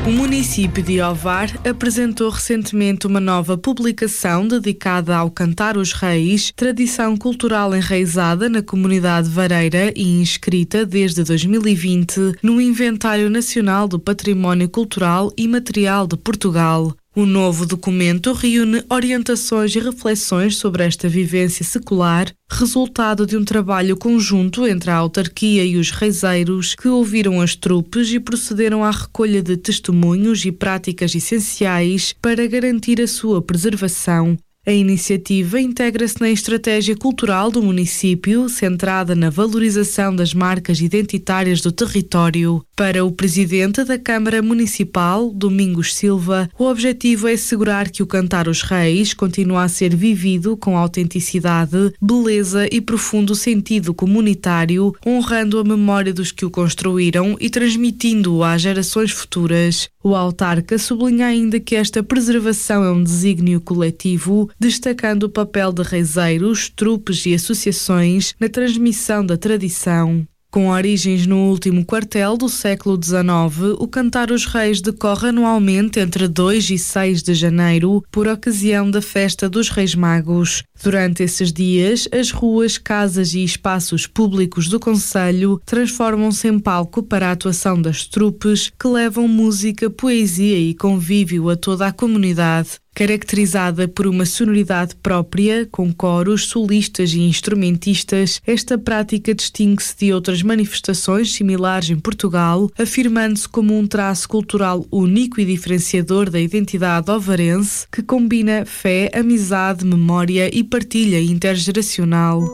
O município de Ovar apresentou recentemente uma nova publicação dedicada ao Cantar os Reis, tradição cultural enraizada na comunidade vareira e inscrita desde 2020 no Inventário Nacional do Património Cultural e Material de Portugal. O novo documento reúne orientações e reflexões sobre esta vivência secular, resultado de um trabalho conjunto entre a autarquia e os reiseiros, que ouviram as trupes e procederam à recolha de testemunhos e práticas essenciais para garantir a sua preservação. A iniciativa integra-se na estratégia cultural do município, centrada na valorização das marcas identitárias do território. Para o presidente da Câmara Municipal, Domingos Silva, o objetivo é assegurar que o Cantar os Reis continua a ser vivido com autenticidade, beleza e profundo sentido comunitário, honrando a memória dos que o construíram e transmitindo-o às gerações futuras. O autarca sublinha ainda que esta preservação é um desígnio coletivo, destacando o papel de reiseiros, trupes e associações na transmissão da tradição. Com origens no último quartel do século XIX, o Cantar os Reis decorre anualmente entre 2 e 6 de janeiro, por ocasião da Festa dos Reis Magos. Durante esses dias, as ruas, casas e espaços públicos do concelho transformam-se em palco para a atuação das trupes, que levam música, poesia e convívio a toda a comunidade. Caracterizada por uma sonoridade própria, com coros, solistas e instrumentistas, esta prática distingue-se de outras manifestações similares em Portugal, afirmando-se como um traço cultural único e diferenciador da identidade ovarense, que combina fé, amizade, memória e partilha intergeracional.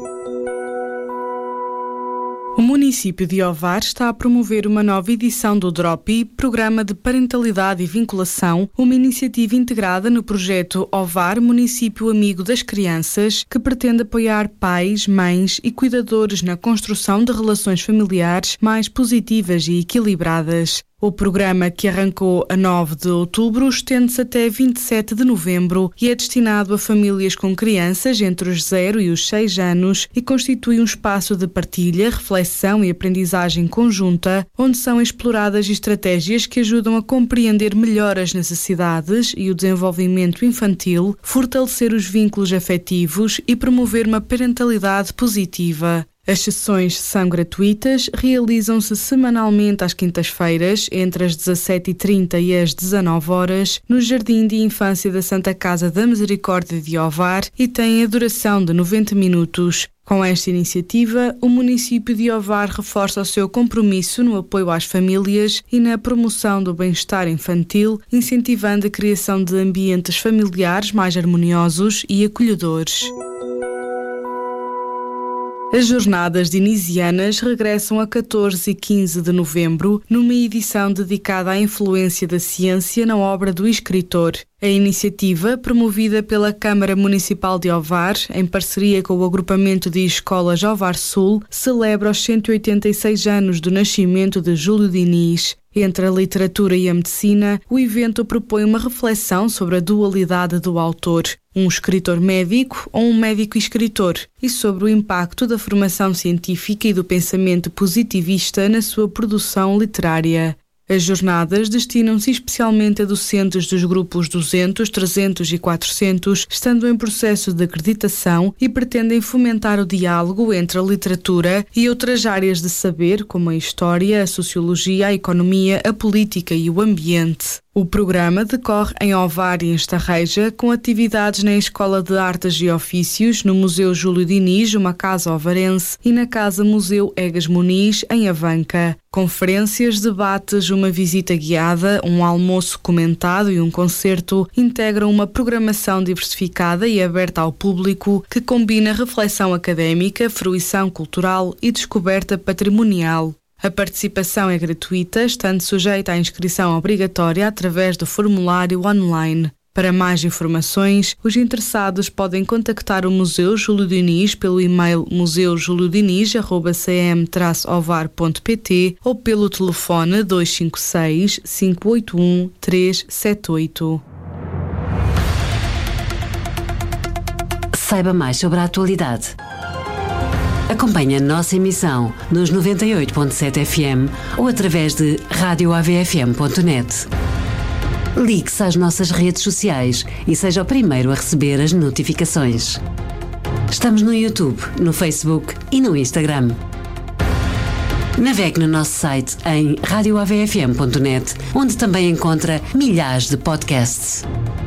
O município de Ovar está a promover uma nova edição do DROPI, Programa de Parentalidade e Vinculação, uma iniciativa integrada no projeto Ovar Município Amigo das Crianças, que pretende apoiar pais, mães e cuidadores na construção de relações familiares mais positivas e equilibradas. O programa, que arrancou a 9 de outubro, estende-se até 27 de novembro e é destinado a famílias com crianças entre os 0 e os 6 anos e constitui um espaço de partilha, reflexão e aprendizagem conjunta, onde são exploradas estratégias que ajudam a compreender melhor as necessidades e o desenvolvimento infantil, fortalecer os vínculos afetivos e promover uma parentalidade positiva. As sessões são gratuitas, realizam-se semanalmente às quintas-feiras, entre as 17h30 e as 19h, no Jardim de Infância da Santa Casa da Misericórdia de Ovar e têm a duração de 90 minutos. Com esta iniciativa, o município de Ovar reforça o seu compromisso no apoio às famílias e na promoção do bem-estar infantil, incentivando a criação de ambientes familiares mais harmoniosos e acolhedores. As jornadas dinisianas regressam a 14 e 15 de novembro, numa edição dedicada à influência da ciência na obra do escritor. A iniciativa, promovida pela Câmara Municipal de Ovar, em parceria com o agrupamento de escolas Ovar Sul, celebra os 186 anos do nascimento de Júlio Diniz. Entre a literatura e a medicina, o evento propõe uma reflexão sobre a dualidade do autor, um escritor médico ou um médico escritor, e sobre o impacto da formação científica e do pensamento positivista na sua produção literária. As jornadas destinam-se especialmente a docentes dos grupos 200, 300 e 400, estando em processo de acreditação e pretendem fomentar o diálogo entre a literatura e outras áreas de saber, como a história, a sociologia, a economia, a política e o ambiente. O programa decorre em Ovar e em Estarreja, com atividades na Escola de Artes e Ofícios, no Museu Júlio Diniz, uma casa ovarense, e na Casa Museu Egas Muniz, em Avanca. Conferências, debates, uma visita guiada, um almoço comentado e um concerto integram uma programação diversificada e aberta ao público que combina reflexão académica, fruição cultural e descoberta patrimonial. A participação é gratuita, estando sujeita à inscrição obrigatória através do formulário online. Para mais informações, os interessados podem contactar o Museu Júlio Diniz pelo e-mail museujulio-diniz@cm-ovar.pt ou pelo telefone 256 581 378. Saiba mais sobre a atualidade. Acompanhe a nossa emissão nos 98.7 FM ou através de radioavfm.net. Ligue-se às nossas redes sociais e seja o primeiro a receber as notificações. Estamos no YouTube, no Facebook e no Instagram. Navegue no nosso site em radioavfm.net, onde também encontra milhares de podcasts.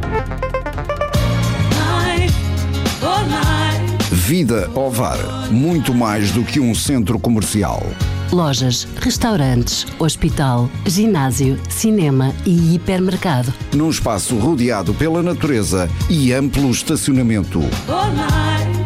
Vida Ovar, muito mais do que um centro comercial. Lojas, restaurantes, hospital, ginásio, cinema e hipermercado. Num espaço rodeado pela natureza e amplo estacionamento.